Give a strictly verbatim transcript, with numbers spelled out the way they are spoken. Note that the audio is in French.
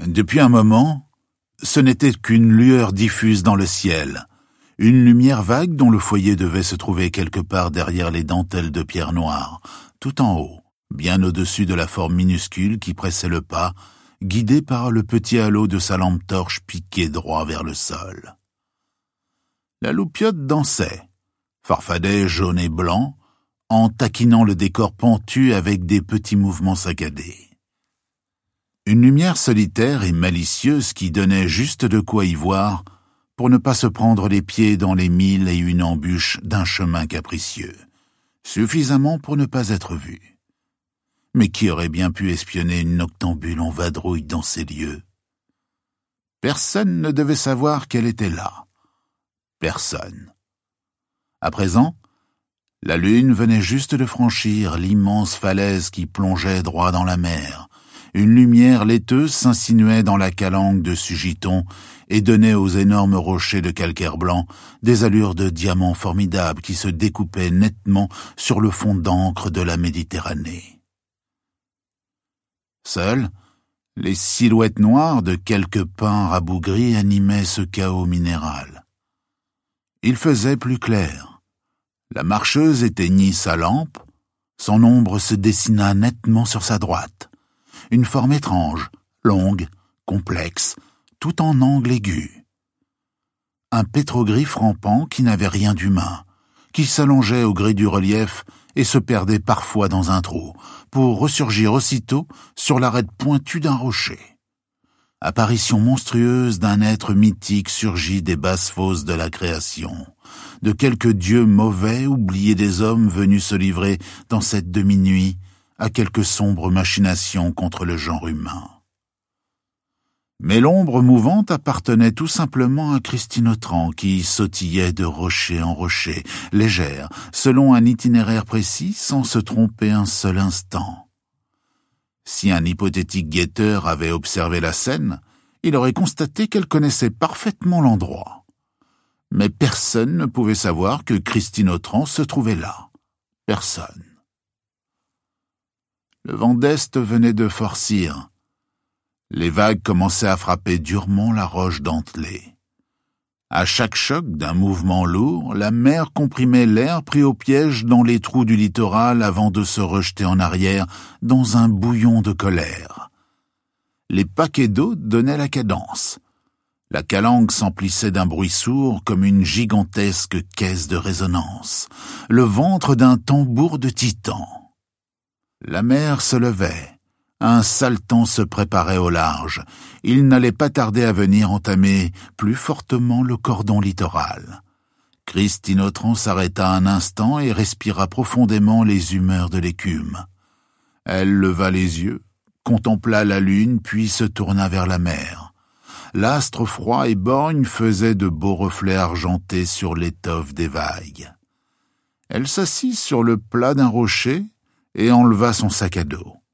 Depuis un moment, ce n'était qu'une lueur diffuse dans le ciel, une lumière vague dont le foyer devait se trouver quelque part derrière les dentelles de pierre noire, tout en haut, bien au-dessus de la forme minuscule qui pressait le pas, guidée par le petit halo de sa lampe torche piquée droit vers le sol. La loupiote dansait, farfadait jaune et blanc, en taquinant le décor pentu avec des petits mouvements saccadés. Une lumière solitaire et malicieuse qui donnait juste de quoi y voir pour ne pas se prendre les pieds dans les mille et une embûches d'un chemin capricieux, suffisamment pour ne pas être vu. Mais qui aurait bien pu espionner une noctambule en vadrouille dans ces lieux? Personne ne devait savoir qu'elle était là. Personne. À présent, la lune venait juste de franchir l'immense falaise qui plongeait droit dans la mer. Une lumière laiteuse s'insinuait dans la calanque de Sugiton et donnait aux énormes rochers de calcaire blanc des allures de diamants formidables qui se découpaient nettement sur le fond d'encre de la Méditerranée. Seules, les silhouettes noires de quelques pins rabougris animaient ce chaos minéral. Il faisait plus clair. La marcheuse éteignit sa lampe, son ombre se dessina nettement sur sa droite. Une forme étrange, longue, complexe, tout en angle aigu. Un pétroglyphe rampant qui n'avait rien d'humain, qui s'allongeait au gré du relief et se perdait parfois dans un trou, pour ressurgir aussitôt sur l'arête pointue d'un rocher. Apparition monstrueuse d'un être mythique surgi des basses fosses de la création, de quelques dieux mauvais oubliés des hommes venus se livrer dans cette demi-nuit à quelque sombre machination contre le genre humain. Mais l'ombre mouvante appartenait tout simplement à Christine Autran qui sautillait de rocher en rocher, légère, selon un itinéraire précis, sans se tromper un seul instant. Si un hypothétique guetteur avait observé la scène, il aurait constaté qu'elle connaissait parfaitement l'endroit. Mais personne ne pouvait savoir que Christine Autran se trouvait là. Personne. Le vent d'Est venait de forcir. Les vagues commençaient à frapper durement la roche dentelée. À chaque choc d'un mouvement lourd, la mer comprimait l'air pris au piège dans les trous du littoral avant de se rejeter en arrière dans un bouillon de colère. Les paquets d'eau donnaient la cadence. La calanque s'emplissait d'un bruit sourd comme une gigantesque caisse de résonance, le ventre d'un tambour de titan. La mer se levait. Un saltan se préparait au large. Il n'allait pas tarder à venir entamer plus fortement le cordon littoral. Christine Autran s'arrêta un instant et respira profondément les humeurs de l'écume. Elle leva les yeux, contempla la lune, puis se tourna vers la mer. L'astre froid et borgne faisait de beaux reflets argentés sur l'étoffe des vagues. Elle s'assit sur le plat d'un rocher et enleva son sac à dos.